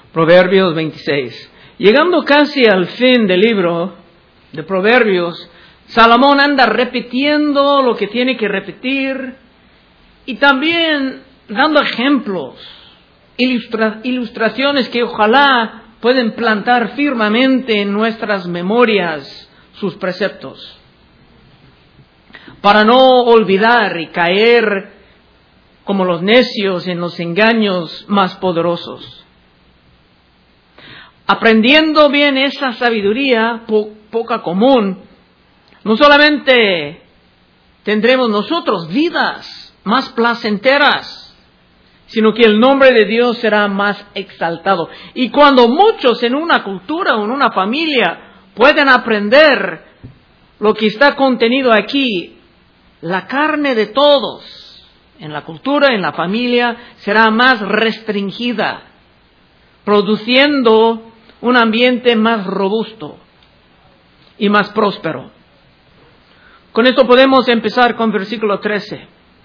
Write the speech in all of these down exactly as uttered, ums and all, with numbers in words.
Proverbios veintiséis. Llegando casi al fin del libro de Proverbios, Salomón anda repitiendo lo que tiene que repetir y también dando ejemplos, ilustra- ilustraciones que ojalá pueden plantar firmemente en nuestras memorias sus preceptos, para no olvidar y caer como los necios en los engaños más poderosos. Aprendiendo bien esa sabiduría po- poca común, no solamente tendremos nosotros vidas más placenteras, sino que el nombre de Dios será más exaltado. Y cuando muchos en una cultura o en una familia pueden aprender lo que está contenido aquí, la carne de todos en la cultura, en la familia, será más restringida, produciendo un ambiente más robusto y más próspero. Con esto podemos empezar con versículo trece.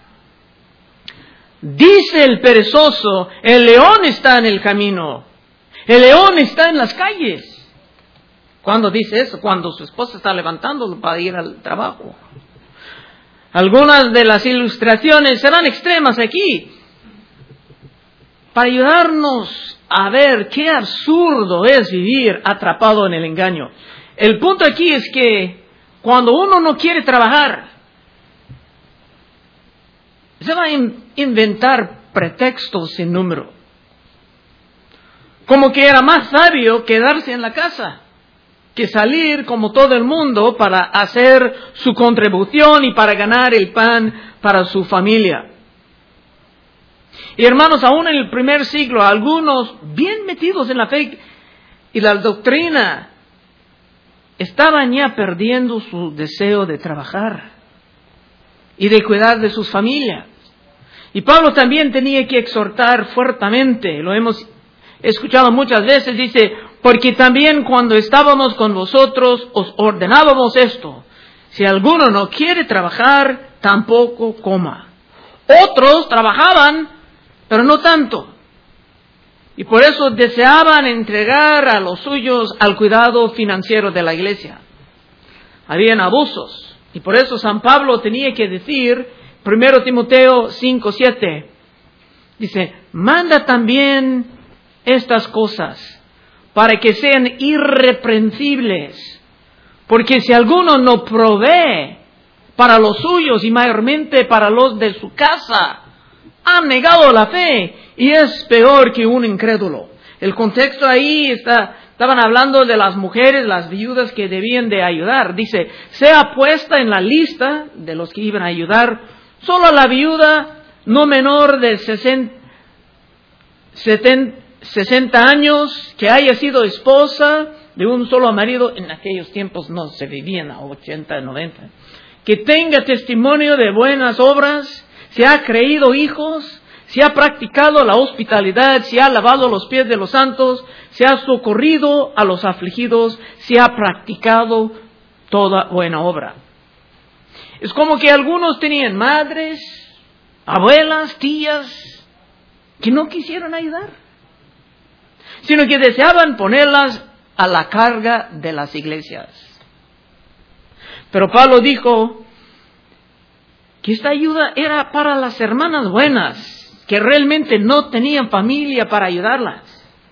Dice el perezoso, el león está en el camino, el león está en las calles. ¿Cuándo dice eso? Cuando su esposa está levantándolo para ir al trabajo. Algunas de las ilustraciones serán extremas aquí, para ayudarnos a ver qué absurdo es vivir atrapado en el engaño. El punto aquí es que cuando uno no quiere trabajar, se va a in- inventar pretextos sin número. Como que era más sabio quedarse en la casa que salir como todo el mundo para hacer su contribución y para ganar el pan para su familia. Y hermanos, aún en el primer siglo, algunos bien metidos en la fe y la doctrina estaban ya perdiendo su deseo de trabajar y de cuidar de sus familias. Y Pablo también tenía que exhortar fuertemente, lo hemos escuchado muchas veces, dice, porque también cuando estábamos con vosotros os ordenábamos esto, si alguno no quiere trabajar, tampoco coma. Otros trabajaban, pero no tanto. Y por eso deseaban entregar a los suyos al cuidado financiero de la iglesia. Habían abusos. Y por eso San Pablo tenía que decir, primero Timoteo cinco siete, dice, manda también estas cosas para que sean irreprensibles. Porque si alguno no provee para los suyos y mayormente para los de su casa, han negado la fe y es peor que un incrédulo. El contexto ahí está, estaban hablando de las mujeres, las viudas que debían de ayudar. Dice, sea puesta en la lista de los que iban a ayudar solo la viuda no menor de sesenta, sesenta años, que haya sido esposa de un solo marido. En aquellos tiempos no se vivían a ochenta, noventa. Que tenga testimonio de buenas obras, si ha creído hijos, si ha practicado la hospitalidad, si ha lavado los pies de los santos, si ha socorrido a los afligidos, si ha practicado toda buena obra. Es como que algunos tenían madres, abuelas, tías, que no quisieron ayudar, sino que deseaban ponerlas a la carga de las iglesias. Pero Pablo dijo que esta ayuda era para las hermanas buenas, que realmente no tenían familia para ayudarlas.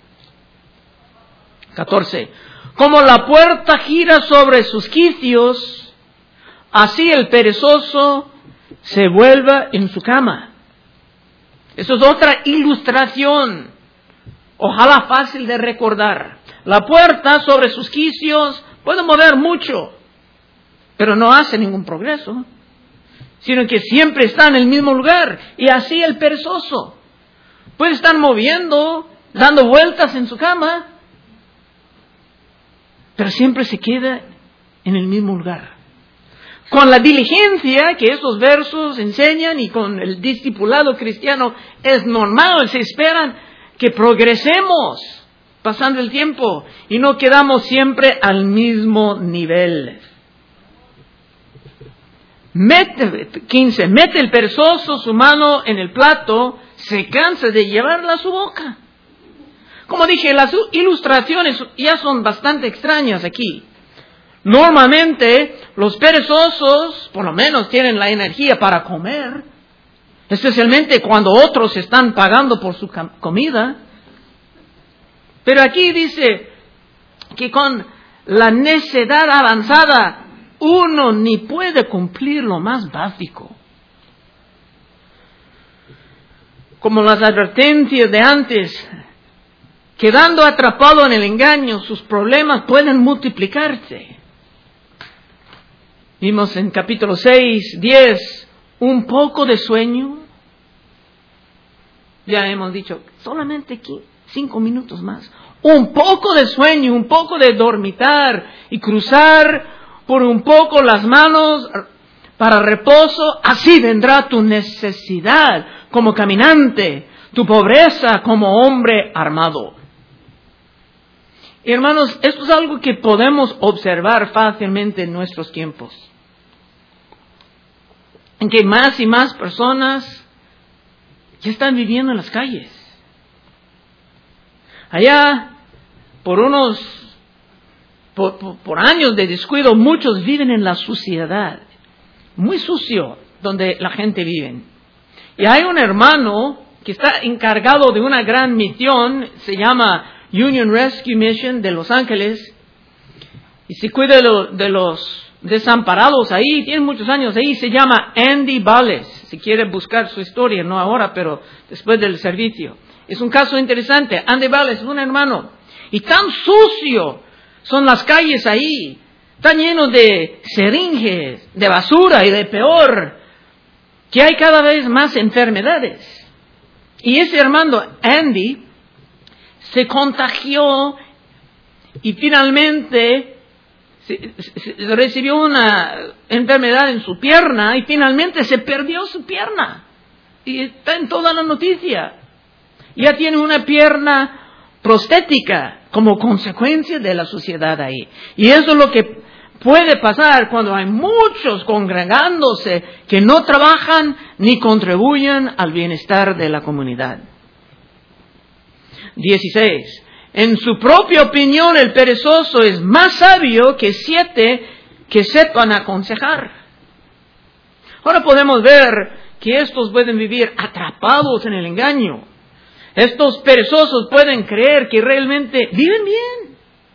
catorce. Como la puerta gira sobre sus quicios, así el perezoso se vuelva en su cama. Eso es otra ilustración, ojalá fácil de recordar. La puerta sobre sus quicios puede mover mucho, pero no hace ningún progreso, sino que siempre está en el mismo lugar. Y así el perezoso puede estar moviendo, dando vueltas en su cama, pero siempre se queda en el mismo lugar. Con la diligencia que esos versos enseñan y con el discipulado cristiano es normal, se esperan que progresemos pasando el tiempo y no quedamos siempre al mismo nivel. Mete, quince, mete el perezoso su mano en el plato, se cansa de llevarla a su boca. Como dije, las ilustraciones ya son bastante extrañas aquí. Normalmente, los perezosos, por lo menos, tienen la energía para comer, especialmente cuando otros están pagando por su comida. Pero aquí dice que con la necedad avanzada, uno ni puede cumplir lo más básico. Como las advertencias de antes, quedando atrapado en el engaño, sus problemas pueden multiplicarse. Vimos en capítulo seis, diez, un poco de sueño. Ya hemos dicho, solamente aquí, cinco minutos más. Un poco de sueño, un poco de dormitar y cruzar por un poco las manos para reposo. Así vendrá tu necesidad como caminante, tu pobreza como hombre armado. Y hermanos, esto es algo que podemos observar fácilmente en nuestros tiempos. En que más y más personas ya están viviendo en las calles. Allá, por unos, por, por, por años de descuido, muchos viven en la suciedad. Muy sucio donde la gente vive. Y hay un hermano que está encargado de una gran misión, se llama Union Rescue Mission de Los Ángeles, y se cuida de, lo, de los desamparados ahí, tiene muchos años ahí, se llama Andy Bales, si quiere buscar su historia, no ahora, pero después del servicio. Es un caso interesante. Andy Bales es un hermano, y tan sucio son las calles ahí, tan llenos de seringes, de basura y de peor, que hay cada vez más enfermedades. Y ese hermano Andy se contagió y finalmente se, se, recibió una enfermedad en su pierna y finalmente se perdió su pierna. Y está en toda la noticia. Ya tiene una pierna prostética como consecuencia de la suciedad ahí. Y eso es lo que puede pasar cuando hay muchos congregándose que no trabajan ni contribuyen al bienestar de la comunidad. dieciséis. En su propia opinión, el perezoso es más sabio que siete que sepan aconsejar. Ahora podemos ver que estos pueden vivir atrapados en el engaño. Estos perezosos pueden creer que realmente viven bien,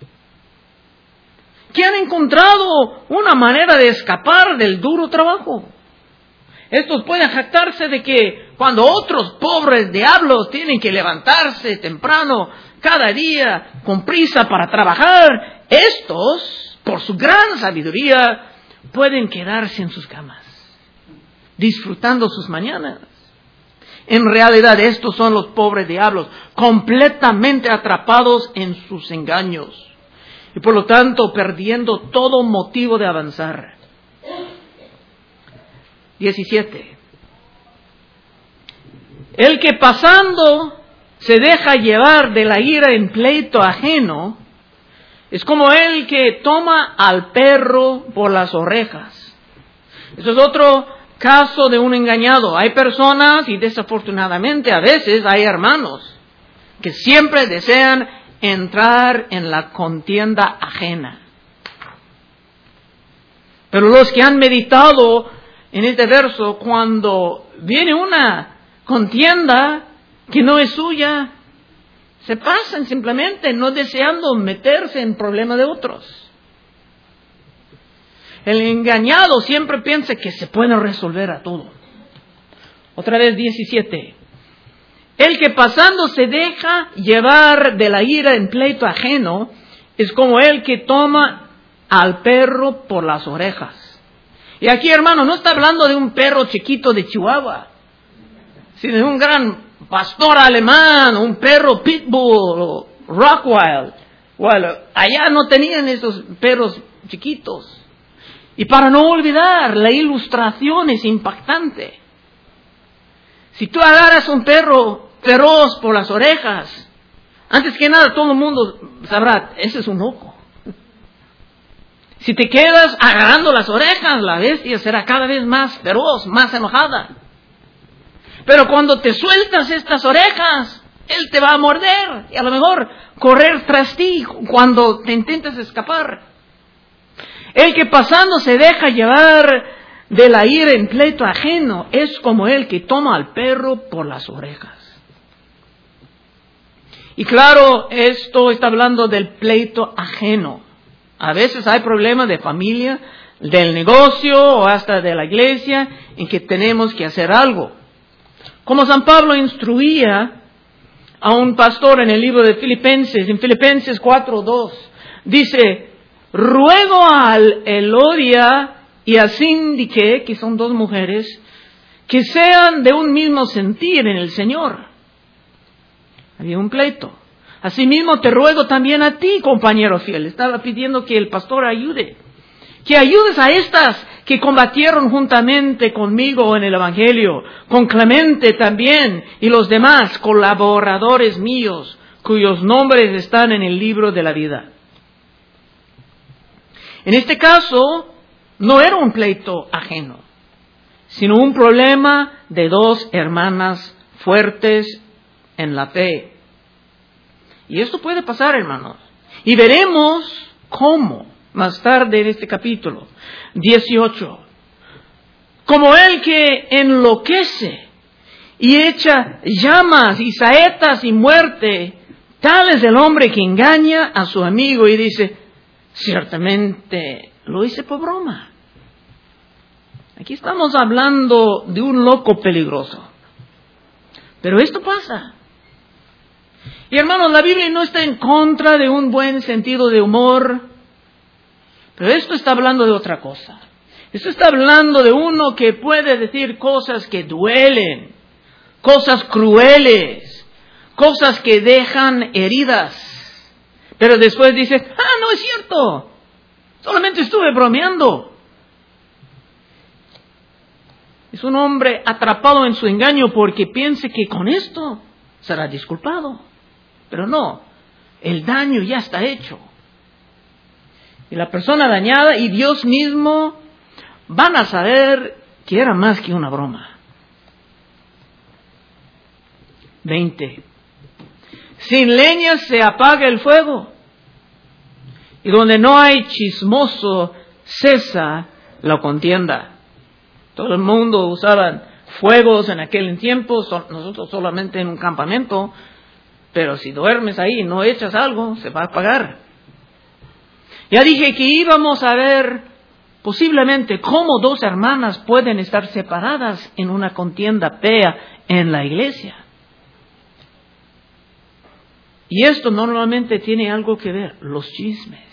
que han encontrado una manera de escapar del duro trabajo. Estos pueden jactarse de que cuando otros pobres diablos tienen que levantarse temprano cada día con prisa para trabajar, estos, por su gran sabiduría, pueden quedarse en sus camas, disfrutando sus mañanas. En realidad, estos son los pobres diablos, completamente atrapados en sus engaños y por lo tanto perdiendo todo motivo de avanzar. diecisiete. El que pasando se deja llevar de la ira en pleito ajeno es como el que toma al perro por las orejas. Eso es otro caso de un engañado. Hay personas, y desafortunadamente a veces hay hermanos, que siempre desean entrar en la contienda ajena. Pero los que han meditado en este verso, cuando viene una contienda que no es suya, se pasan simplemente no deseando meterse en problemas de otros. El engañado siempre piensa que se puede resolver a todo. Otra vez diecisiete. El que pasando se deja llevar de la ira en pleito ajeno es como el que toma al perro por las orejas. Y aquí, hermano, no está hablando de un perro chiquito de Chihuahua, sino de un gran pastor alemán, un perro pitbull o Rottweiler. Bueno, allá no tenían esos perros chiquitos. Y para no olvidar, la ilustración es impactante. Si tú agarras un perro feroz por las orejas, antes que nada todo el mundo sabrá, ese es un loco. Si te quedas agarrando las orejas, la bestia será cada vez más feroz, más enojada. Pero cuando te sueltas estas orejas, Él te va a morder y a lo mejor correr tras ti cuando te intentes escapar. El que pasando se deja llevar de la ira en pleito ajeno es como el que toma al perro por las orejas. Y claro, esto está hablando del pleito ajeno. A veces hay problemas de familia, del negocio o hasta de la iglesia en que tenemos que hacer algo. Como San Pablo instruía a un pastor en el libro de Filipenses, en Filipenses cuatro dos, dice, ruego a Elodia y a Síndique, que son dos mujeres, que sean de un mismo sentir en el Señor. Había un pleito. Asimismo te ruego también a ti, compañero fiel. Estaba pidiendo que el pastor ayude. Que ayudes a estas que combatieron juntamente conmigo en el Evangelio, con Clemente también y los demás colaboradores míos, cuyos nombres están en el libro de la vida. En este caso, no era un pleito ajeno, sino un problema de dos hermanas fuertes en la fe. Y esto puede pasar, hermanos. Y veremos cómo más tarde en este capítulo dieciocho. Como el que enloquece y echa llamas y saetas y muerte, tal es el hombre que engaña a su amigo y dice, ciertamente lo hice por broma. Aquí estamos hablando de un loco peligroso. Pero esto pasa. Y hermanos, la Biblia no está en contra de un buen sentido de humor, pero esto está hablando de otra cosa. Esto está hablando de uno que puede decir cosas que duelen, cosas crueles, cosas que dejan heridas. Pero después dice, ah, no es cierto, solamente estuve bromeando. Es un hombre atrapado en su engaño porque piensa que con esto será disculpado. Pero no, el daño ya está hecho. Y la persona dañada y Dios mismo van a saber que era más que una broma. veinte. Sin leña se apaga el fuego, y donde no hay chismoso cesa la contienda. Todo el mundo usaba fuegos en aquel tiempo, nosotros solamente en un campamento. Pero si duermes ahí y no echas algo, se va a apagar. Ya dije que íbamos a ver posiblemente cómo dos hermanas pueden estar separadas en una contienda fea en la iglesia. Y esto normalmente tiene algo que ver, los chismes.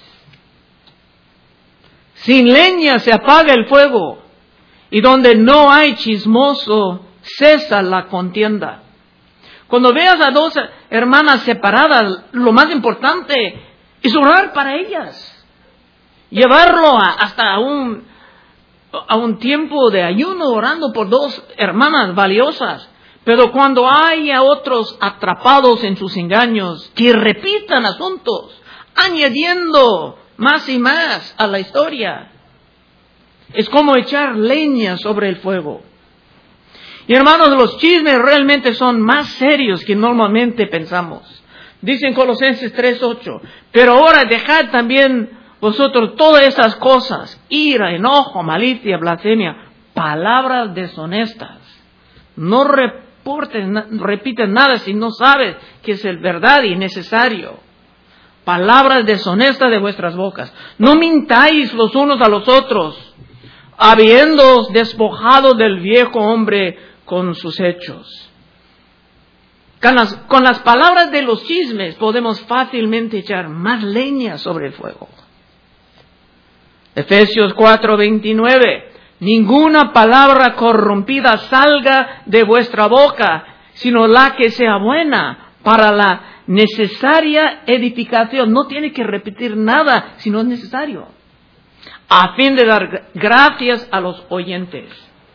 Sin leña se apaga el fuego, y donde no hay chismoso cesa la contienda. Cuando veas a dos hermanas separadas, lo más importante es orar para ellas. Llevarlo a, hasta un, a un tiempo de ayuno orando por dos hermanas valiosas. Pero cuando haya otros atrapados en sus engaños, que repitan asuntos, añadiendo más y más a la historia, es como echar leña sobre el fuego. Y hermanos, los chismes realmente son más serios que normalmente pensamos. Dice en Colosenses tres ocho, pero ahora dejad también vosotros todas esas cosas, ira, enojo, malicia, blasfemia, palabras deshonestas. No reporten, repiten nada si no sabes que es el verdad y necesario. Palabras deshonestas de vuestras bocas. No mintáis los unos a los otros, habiéndoos despojado del viejo hombre con sus hechos. Con las, con las palabras de los chismes podemos fácilmente echar más leña sobre el fuego. Efesios cuatro veintinueve. Ninguna palabra corrompida salga de vuestra boca, sino la que sea buena para la necesaria edificación. No tiene que repetir nada si no es necesario, a fin de dar gracias a los oyentes.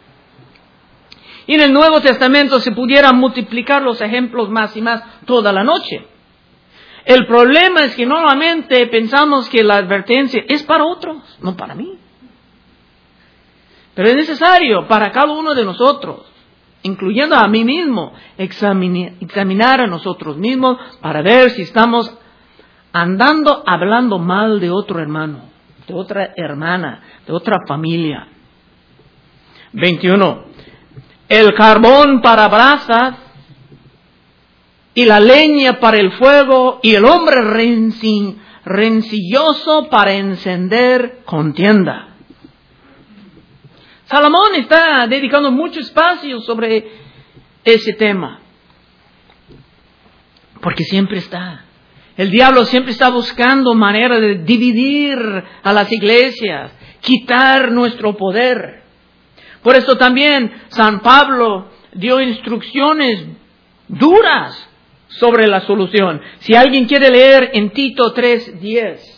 Y en el Nuevo Testamento se pudieran multiplicar los ejemplos más y más toda la noche. El problema es que normalmente pensamos que la advertencia es para otros, no para mí. Pero es necesario para cada uno de nosotros incluyendo a mí mismo, examinar, examinar a nosotros mismos para ver si estamos andando hablando mal de otro hermano, de otra hermana, de otra familia. veintiuno. El carbón para brasas y la leña para el fuego y el hombre renci, rencilloso para encender contienda. Salomón está dedicando mucho espacio sobre ese tema. Porque siempre está. El diablo siempre está buscando manera de dividir a las iglesias, quitar nuestro poder. Por eso también San Pablo dio instrucciones duras sobre la solución. Si alguien quiere leer en Tito tres diez.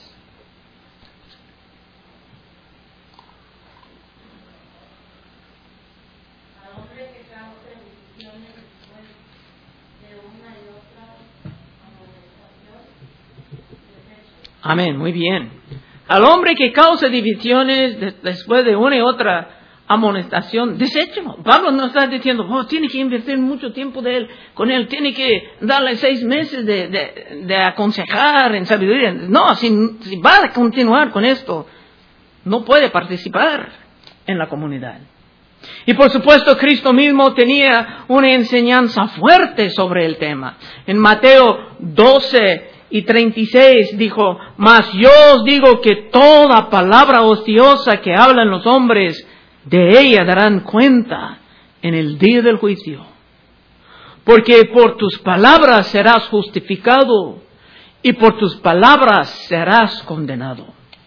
Amén, muy bien. Al hombre que causa divisiones de, después de una y otra amonestación, deséchelo. Pablo no está diciendo, oh, tiene que invertir mucho tiempo de él, con él, tiene que darle seis meses de, de, de aconsejar en sabiduría. No, si, si va a continuar con esto, no puede participar en la comunidad. Y por supuesto, Cristo mismo tenía una enseñanza fuerte sobre el tema. En Mateo doce y treinta y seis dijo, mas yo os digo que toda palabra ociosa que hablan los hombres, de ella darán cuenta en el día del juicio. Porque por tus palabras serás justificado y por tus palabras serás condenado.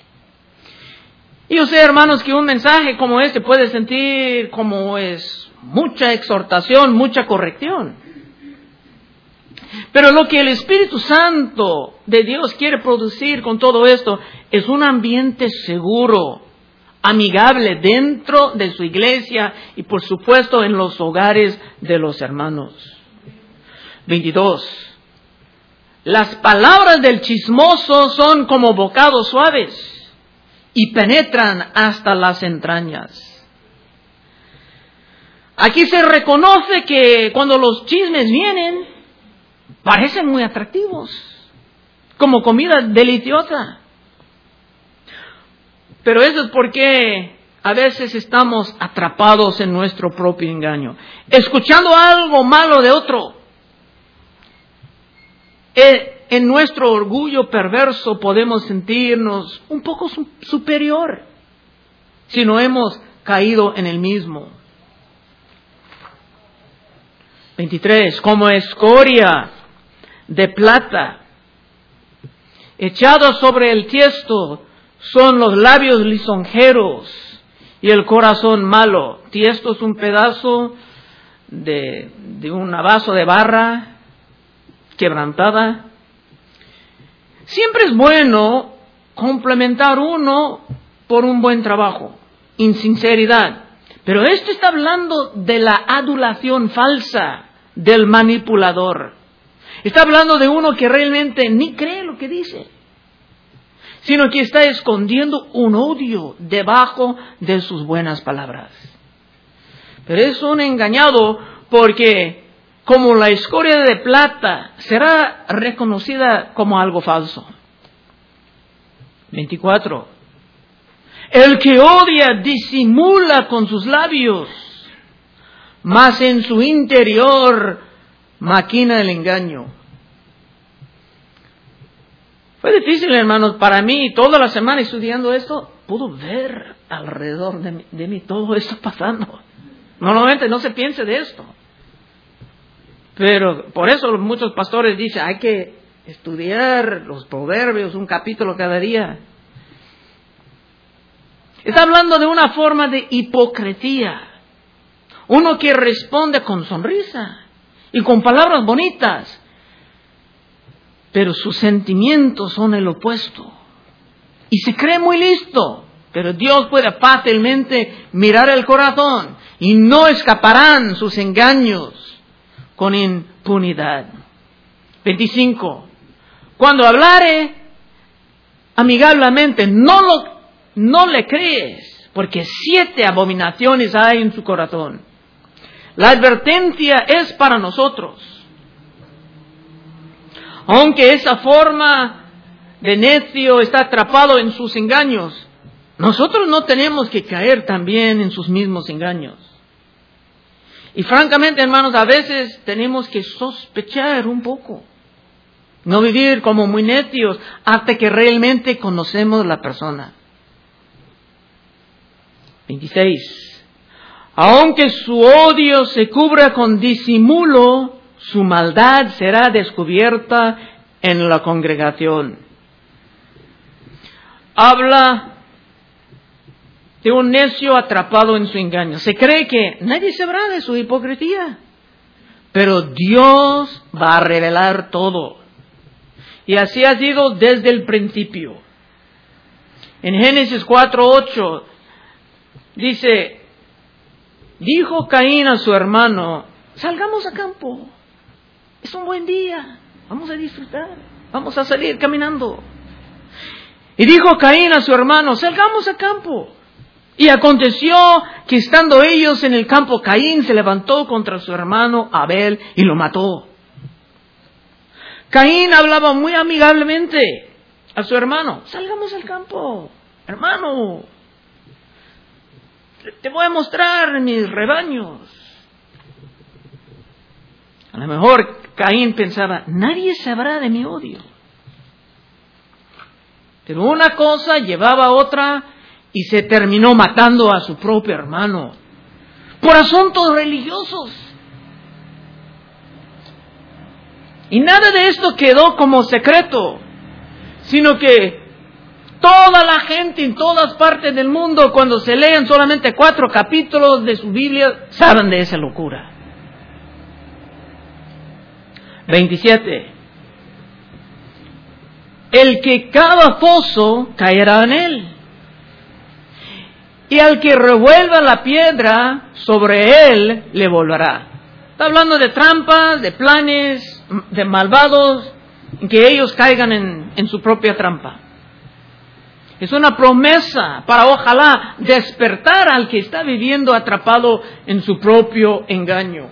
Y yo sé, hermanos, que un mensaje como este puede sentir como es mucha exhortación, mucha corrección. Pero lo que el Espíritu Santo de Dios quiere producir con todo esto es un ambiente seguro, amigable dentro de su iglesia y por supuesto en los hogares de los hermanos. veintidós. Las palabras del chismoso son como bocados suaves y penetran hasta las entrañas. Aquí se reconoce que cuando los chismes vienen, parecen muy atractivos, como comida deliciosa. Pero eso es porque a veces estamos atrapados en nuestro propio engaño, escuchando algo malo de otro. En nuestro orgullo perverso podemos sentirnos un poco superior si no hemos caído en el mismo. veintitrés. Como escoria de plata, echado sobre el tiesto, son los labios lisonjeros y el corazón malo. Tiesto es un pedazo de, de un vaso de barra quebrantada. Siempre es bueno complementar uno por un buen trabajo, insinceridad. Pero esto está hablando de la adulación falsa del manipulador. Está hablando de uno que realmente ni cree lo que dice, sino que está escondiendo un odio debajo de sus buenas palabras. Pero es un engañado porque, como la escoria de plata, será reconocida como algo falso. veinticuatro. El que odia disimula con sus labios, mas en su interior maquina el engaño. Fue difícil, hermanos, para mí, toda la semana estudiando esto, puedo ver alrededor de mí, de mí todo esto pasando. Normalmente no se piense de esto. Pero por eso muchos pastores dicen, hay que estudiar los proverbios, un capítulo cada día. Está hablando de una forma de hipocresía. Uno que responde con sonrisa y con palabras bonitas, pero sus sentimientos son el opuesto. Y se cree muy listo, pero Dios puede fácilmente mirar el corazón y no escaparán sus engaños con impunidad. veinticinco. Cuando hablare amigablemente, no lo no le crees, porque siete abominaciones hay en su corazón. La advertencia es para nosotros. Aunque esa forma de necio está atrapado en sus engaños, nosotros no tenemos que caer también en sus mismos engaños. Y francamente, hermanos, a veces tenemos que sospechar un poco. No vivir como muy necios hasta que realmente conocemos la persona. veintiséis. Aunque su odio se cubra con disimulo, su maldad será descubierta en la congregación. Habla de un necio atrapado en su engaño. Se cree que nadie sabrá de su hipocresía, pero Dios va a revelar todo. Y así ha sido desde el principio. En Génesis cuatro ocho dice, dijo Caín a su hermano, salgamos a campo, es un buen día, vamos a disfrutar, vamos a salir caminando. Y dijo Caín a su hermano, salgamos a campo. Y aconteció que estando ellos en el campo, Caín se levantó contra su hermano Abel y lo mató. Caín hablaba muy amigablemente a su hermano, salgamos al campo, hermano, te voy a mostrar mis rebaños. A lo mejor Caín pensaba, nadie sabrá de mi odio. Pero una cosa llevaba a otra y se terminó matando a su propio hermano por asuntos religiosos. Y nada de esto quedó como secreto, sino que toda la gente en todas partes del mundo, cuando se leen solamente cuatro capítulos de su Biblia, saben de esa locura. veintisiete. El que cava foso caerá en él, y al que revuelva la piedra, sobre él le volverá. Está hablando de trampas, de planes, de malvados, en que ellos caigan en, en su propia trampa. Es una promesa para ojalá despertar al que está viviendo atrapado en su propio engaño.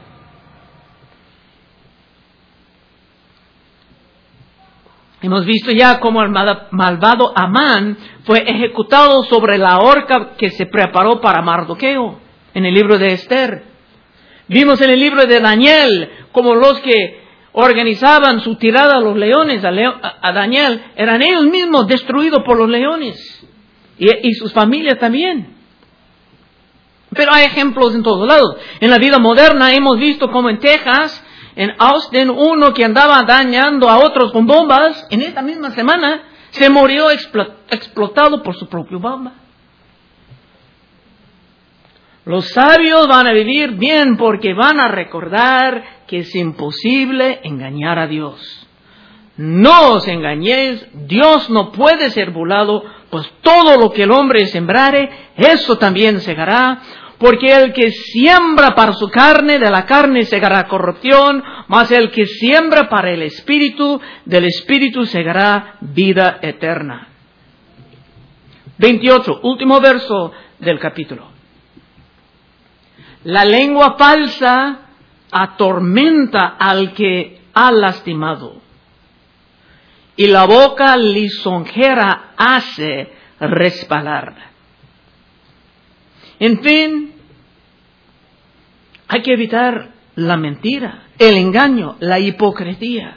Hemos visto ya cómo el malvado Amán fue ejecutado sobre la horca que se preparó para Mardoqueo en el libro de Esther. Vimos en el libro de Daniel como los que organizaban su tirada a los leones, a, Leo, a Daniel, eran ellos mismos destruidos por los leones y, y sus familias también. Pero hay ejemplos en todos lados. En la vida moderna hemos visto como en Texas, en Austin, uno que andaba dañando a otros con bombas, en esta misma semana se murió expl- explotado por su propia bomba. Los sabios van a vivir bien porque van a recordar que es imposible engañar a Dios. No os engañéis, Dios no puede ser burlado, pues todo lo que el hombre sembrare, eso también segará. Porque el que siembra para su carne, de la carne segará corrupción, mas el que siembra para el Espíritu, del Espíritu segará vida eterna. veintiocho, último verso del capítulo. La lengua falsa atormenta al que ha lastimado, y la boca lisonjera hace resbalar. En fin, hay que evitar la mentira, el engaño, la hipocresía.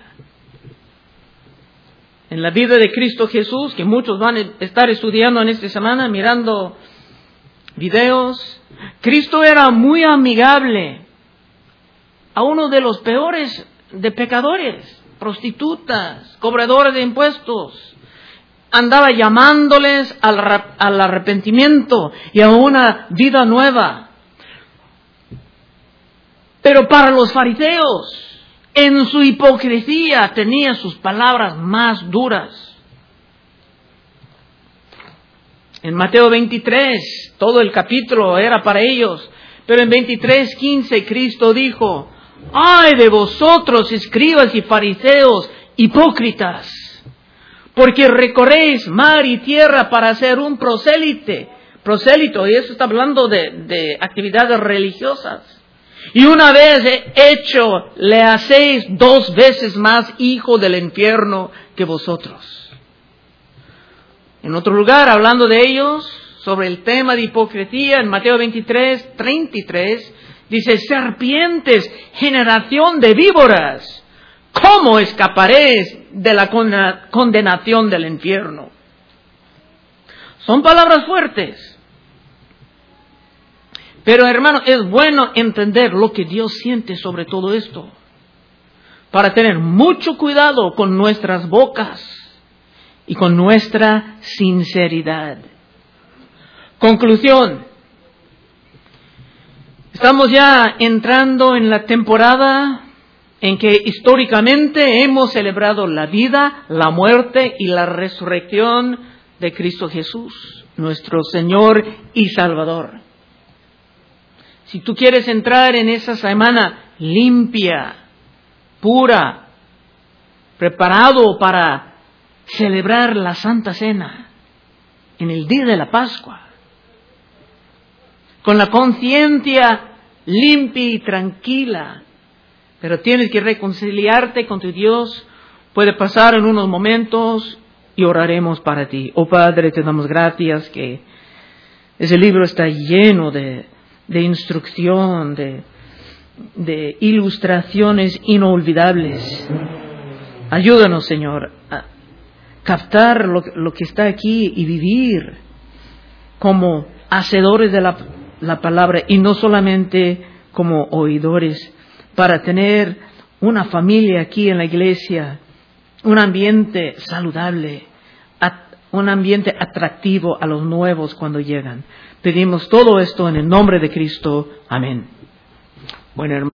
En la vida de Cristo Jesús, que muchos van a estar estudiando en esta semana, mirando videos, Cristo era muy amigable a uno de los peores de pecadores, prostitutas, cobradores de impuestos. Andaba llamándoles al, al arrepentimiento y a una vida nueva. Pero para los fariseos, en su hipocresía tenía sus palabras más duras. En Mateo veintitrés, todo el capítulo era para ellos, pero en veintitrés quince Cristo dijo, ¡ay de vosotros, escribas y fariseos, hipócritas! Porque recorréis mar y tierra para hacer un prosélite, prosélito, y eso está hablando de, de actividades religiosas. Y una vez hecho, le hacéis dos veces más hijo del infierno que vosotros. En otro lugar, hablando de ellos, sobre el tema de hipocresía, en Mateo veintitrés, treinta y tres, dice, serpientes, generación de víboras, ¿cómo escaparéis de la condenación del infierno? Son palabras fuertes. Pero hermano, es bueno entender lo que Dios siente sobre todo esto, para tener mucho cuidado con nuestras bocas y con nuestra sinceridad. Conclusión. Estamos ya entrando en la temporada en que históricamente hemos celebrado la vida, la muerte y la resurrección de Cristo Jesús, nuestro Señor y Salvador. Si tú quieres entrar en esa semana limpia, pura, preparado para celebrar la Santa Cena en el día de la Pascua, con la conciencia limpia y tranquila, pero tienes que reconciliarte con tu Dios, puede pasar en unos momentos y oraremos para ti. Oh Padre, te damos gracias que ese libro está lleno de de instrucción, de, de ilustraciones inolvidables. Ayúdanos, Señor, a captar lo, lo que está aquí y vivir como hacedores de la, la palabra y no solamente como oidores, para tener una familia aquí en la iglesia, un ambiente saludable, un ambiente atractivo a los nuevos cuando llegan. Pedimos todo esto en el nombre de Cristo. Amén. Bueno, hermano.